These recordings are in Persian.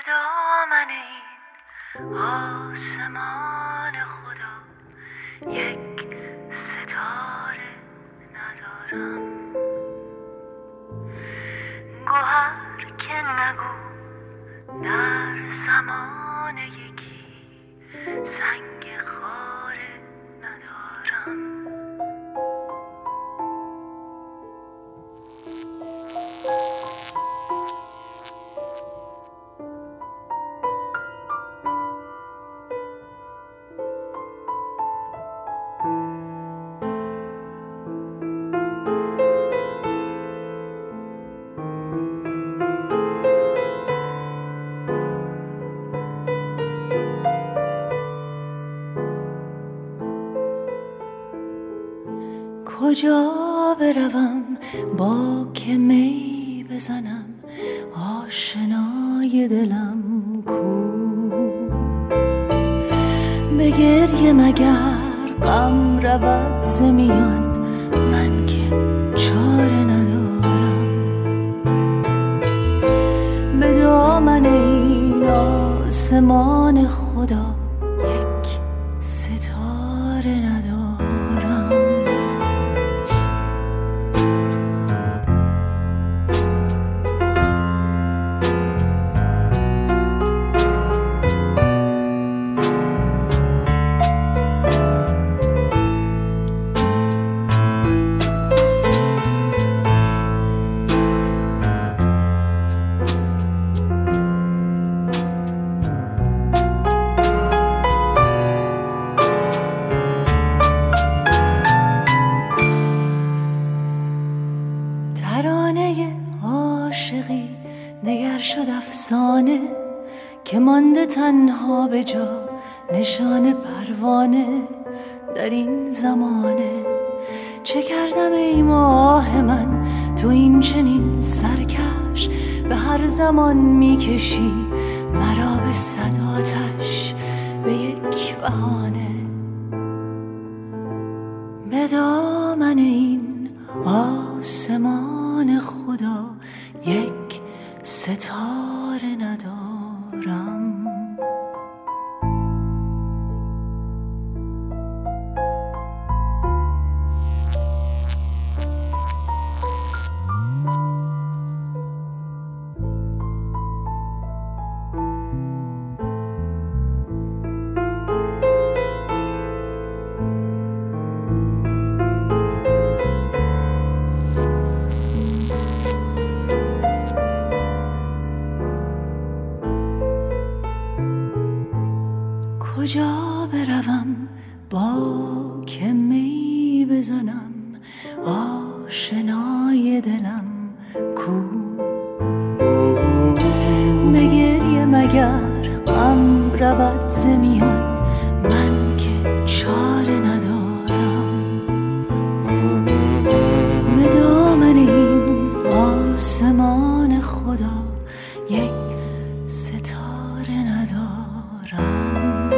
دامن این آسمان خدا یک ستاره ندارم، گوهر که نگو در زمان یکی سنگ خاره ندارم. کجا بروم با که می بزنم، آشنای دلم کو؟ به گریه مگر غم رود ز میان، من که چاره ندارم. به دامن این آسمان خدا یک ستاره ندارم. ترانه عاشقی دگر شد افسانه، که مانده تنها به جا نشان پروانه در این زمانه. چه کردم ای ماه من تو این چنین سرکش، به هر زمان میکشی مرا به صد آتش به یک بهانه. به دامن این آسمان خدا یک ستاره ندارم. کجا بروم با که می بزنم، آشنای دلم کو؟ به گریه مگر غم رود ز میان، من که چاره ندارم. به دامن این آسمان خدا یک ستاره ندارم.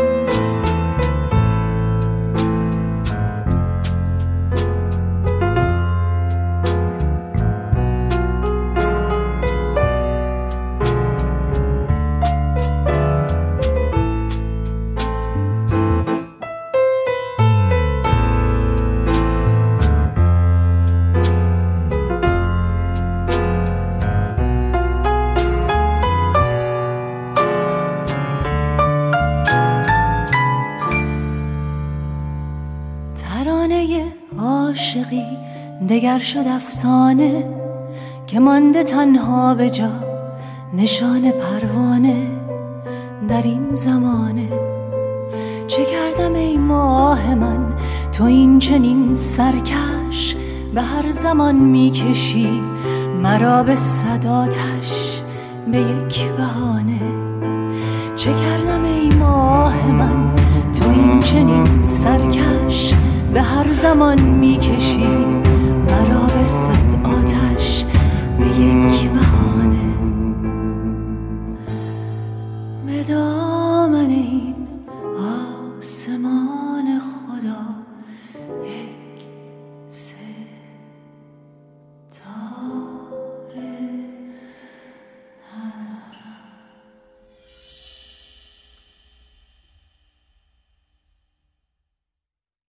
ترانه عاشقی دگر شد افسانه، که مانده تنها به جا نشان پروانه در این زمانه. چه کردم ای ماه من تو این چنین سرکش، به هر زمان میکشی مرا به صد آتش به یک بهانه. چه کردم ای ماه من تو این چنین سرکش، به هر زمان میکشی مرا به صد آتش به یک بهانه.